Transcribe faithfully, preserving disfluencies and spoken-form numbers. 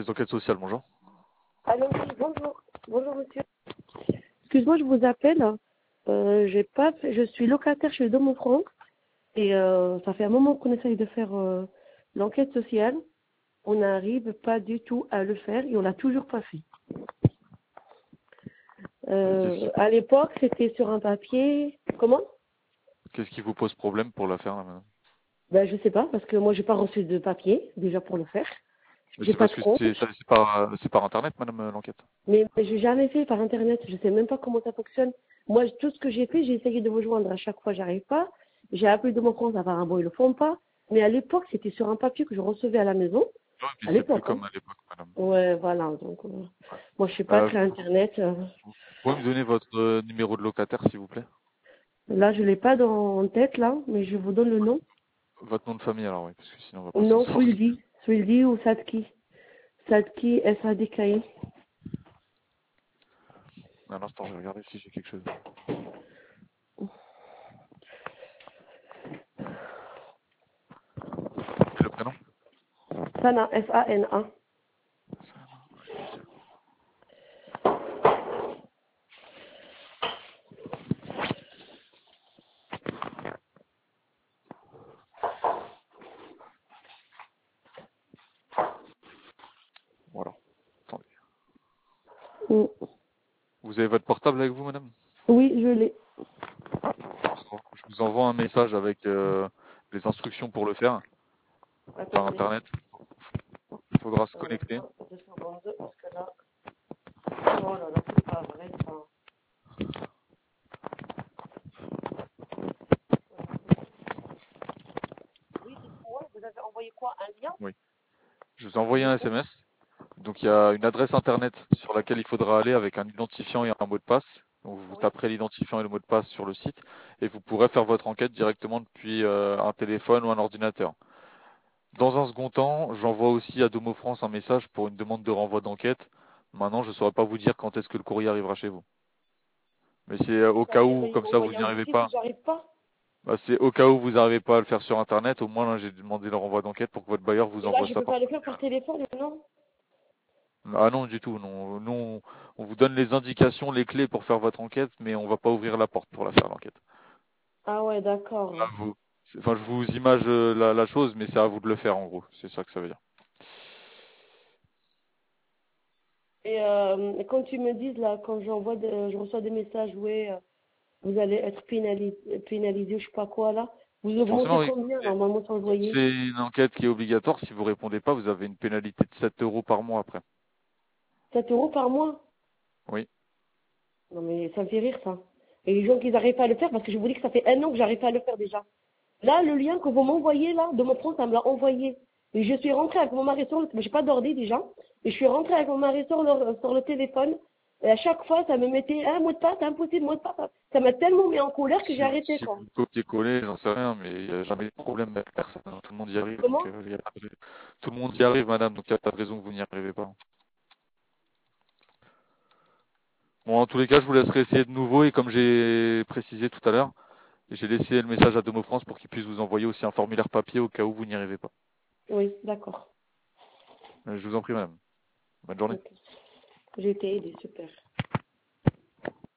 service d'enquête sociale, bonjour. Allô, oui, bonjour. Bonjour, monsieur. Excuse-moi, je vous appelle. Euh, j'ai pas fait- je suis locataire chez Domofront et euh, ça fait un moment qu'on essaye de faire euh, l'enquête sociale. On n'arrive pas du tout à le faire et on l'a toujours pas fait. Qu'est-ce Euh, qui, à l'époque, c'était sur un papier. Comment? qu'est-ce qui vous pose problème pour la faire, là, madame? Ben, je sais pas, parce que moi, j'ai pas reçu de papier déjà pour le faire. Mais J'ai c'est pas parce de que compte. c'est c'est par, c'est par Internet, madame, euh, l'enquête. Mais, mais j'ai jamais fait par internet. Je sais même pas comment ça fonctionne. Moi, tout ce que j'ai fait, j'ai essayé de vous joindre. À chaque fois, j'arrive pas. J'ai appelé de mon compte. Apparemment, ils le font pas. Mais à l'époque, c'était sur un papier que je recevais à la maison. Oui, mais À c'est plus l'époque, hein. comme à l'époque, madame. Ouais, voilà. Donc, euh, Ouais. moi, je suis pas Euh, très internet. euh. vous pouvez me donner votre euh, numéro de locataire, s'il vous plaît? Là, je l'ai pas dans, en tête, là. Mais je vous donne le nom. Votre nom de famille, alors, oui, parce que sinon on va pas s'en Non, sortir. Swildi. Swildi ou Sadki. Sadki, S A D K I. Un instant, je vais regarder si j'ai quelque chose. Et le prénom? Sana, S A N A. Voilà. Attendez. Mm. Vous avez votre portable avec vous, madame? Oui, je l'ai. Je vous envoie un message avec euh, les instructions pour le faire par Attendez. Internet. Il faudra se Euh, connecter. deux secondes, parce que là, oh là là, c'est pas vrai, ça. Oui, dites-moi, vous avez envoyé quoi? Un lien? Oui. Je vous ai envoyé Oui. un S M S. Donc il y a une adresse internet sur laquelle il faudra aller avec un identifiant et un mot de passe. Donc vous Oui. taperez l'identifiant et le mot de passe sur le site et vous pourrez faire votre enquête directement depuis euh, un téléphone ou un ordinateur. Dans un second temps, j'envoie aussi à Domo France un message pour une demande de renvoi d'enquête. Maintenant, je ne saurais pas vous dire quand est-ce que le courrier arrivera chez vous. Mais c'est euh, au cas C'est-à-dire, où, ils comme vont ça, vous envoyer n'y un arrivez dossier pas. si j'arrive pas. Bah, c'est au cas où vous n'arrivez pas à le faire sur Internet. Au moins, là, j'ai demandé le renvoi d'enquête pour que votre bailleur vous Et là, envoie je ça peux par pas le faire courrier. par téléphone, non? Ah non, du tout. Non. Nous, on on vous donne les indications, les clés pour faire votre enquête, mais on va pas ouvrir la porte pour la faire l'enquête. Ah ouais, À d'accord. vous. C'est- Enfin, je vous image euh, la, la chose, mais c'est à vous de le faire en gros. C'est ça que ça veut dire. Et euh, quand tu me dis, là, quand j'envoie, de- je reçois des messages, ouais, euh, vous allez être pénalisé, pénalisé, je sais pas quoi, là. Vous Forcément, augmentez oui. combien, normalement, sans le loyer? C'est une enquête qui est obligatoire. Si vous répondez pas, vous avez une pénalité de sept euros par mois après. sept euros par mois? Oui. Non, mais ça me fait rire, ça. Et les gens qui n'arrivent pas à le faire, parce que je vous dis que ça fait un an que j'arrive pas à le faire déjà. Là, le lien que vous m'envoyez, là, de mon compte, ça me l'a envoyé. Et je suis rentrée avec mon mari sur le, j'ai pas d'ordi déjà. Et je suis rentrée avec mon mari sur le, sur le téléphone. Et à chaque fois, ça me mettait un mot de passe, impossible, mot de passe. Ça m'a tellement mis en colère que j'ai Si, arrêté, si quoi. vous copiez-coller, j'en sais rien, mais il n'y a jamais de problème avec personne. Tout le monde y arrive, donc Comment? euh, il y a pas de... tout le monde y arrive, madame, donc il n'y a pas de raison que vous n'y arrivez pas. Bon, en tous les cas, je vous laisserai essayer de nouveau et comme j'ai précisé tout à l'heure, j'ai laissé le message à Domo France pour qu'il puisse vous envoyer aussi un formulaire papier au cas où vous n'y arrivez pas. Oui, d'accord. Euh, Je vous en prie, madame. Bonne journée. Ok. J'ai été aidée, super.